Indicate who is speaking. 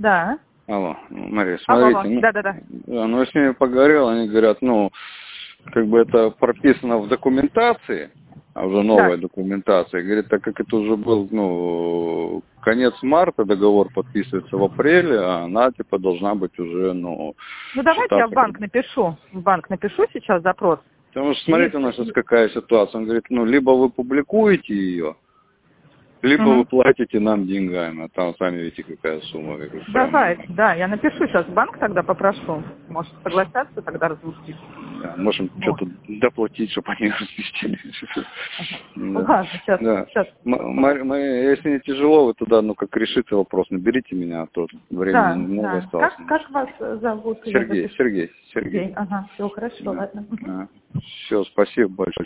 Speaker 1: Да.
Speaker 2: Алло, Мария,
Speaker 1: Алло,
Speaker 2: смотрите.
Speaker 1: да.
Speaker 2: Ну, я с ними поговорил, они говорят, как бы это прописано в документации, а уже новая документация. Говорит, так как это уже был, конец марта, договор подписывается в апреле, а она, должна быть уже,
Speaker 1: давайте я в банк напишу. В банк напишу сейчас запрос.
Speaker 2: Потому что, смотрите, у нас сейчас какая ситуация. Он говорит, либо вы публикуете ее, либо вы платите нам деньгами, а там сами видите, какая сумма.
Speaker 1: Давай, я напишу сейчас в банк, тогда попрошу. Может, согласятся тогда разместить?
Speaker 2: Да, можем что-то доплатить, чтобы они разместили.
Speaker 1: Ладно, сейчас.
Speaker 2: Если не тяжело, вы туда, как решите вопрос, наберите меня, а то времени немного осталось.
Speaker 1: Как вас зовут?
Speaker 2: Сергей.
Speaker 1: Ага, все хорошо, ладно.
Speaker 2: Все, спасибо большое.